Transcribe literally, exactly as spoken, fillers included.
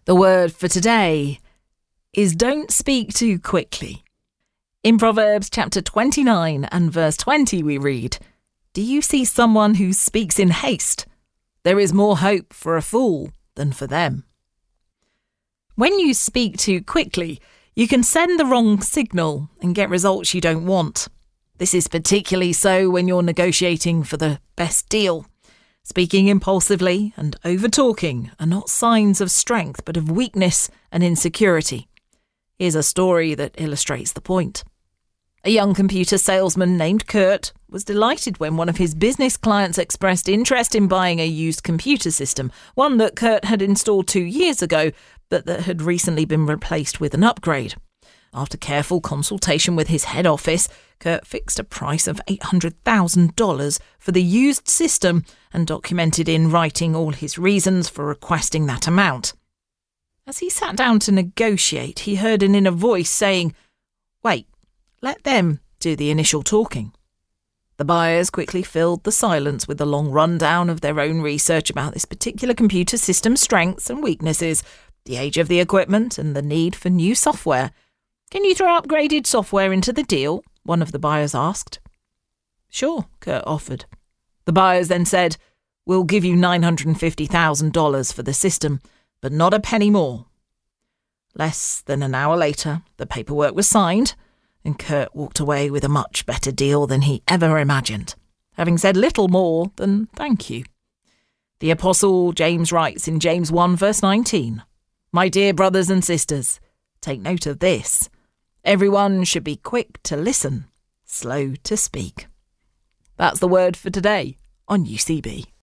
The word for today is don't speak too quickly. In Proverbs chapter twenty-nine and verse twenty we read, "Do you see someone who speaks in haste? There is more hope for a fool than for them." When you speak too quickly, you can send the wrong signal and get results you don't want. This is particularly so when you're negotiating for the best deal. Speaking impulsively and over-talking are not signs of strength but of weakness and insecurity. Here's a story that illustrates the point. A young computer salesman named Kurt was delighted when one of his business clients expressed interest in buying a used computer system, one that Kurt had installed two years ago, but that had recently been replaced with an upgrade. After careful consultation with his head office, Kurt fixed a price of eight hundred thousand dollars for the used system and documented in writing all his reasons for requesting that amount. As he sat down to negotiate, he heard an inner voice saying, "Wait, let them do the initial talking." The buyers quickly filled the silence with a long rundown of their own research about this particular computer system's strengths and weaknesses, the age of the equipment and the need for new software. "Can you throw upgraded software into the deal?" one of the buyers asked. "Sure," Kurt offered. The buyers then said, "We'll give you nine hundred fifty thousand dollars for the system, but not a penny more." Less than an hour later, the paperwork was signed, and Kurt walked away with a much better deal than he ever imagined, having said little more than thank you. The Apostle James writes in James one verse nineteen, "My dear brothers and sisters, take note of this. Everyone should be quick to listen, slow to speak." That's the word for today on U C B.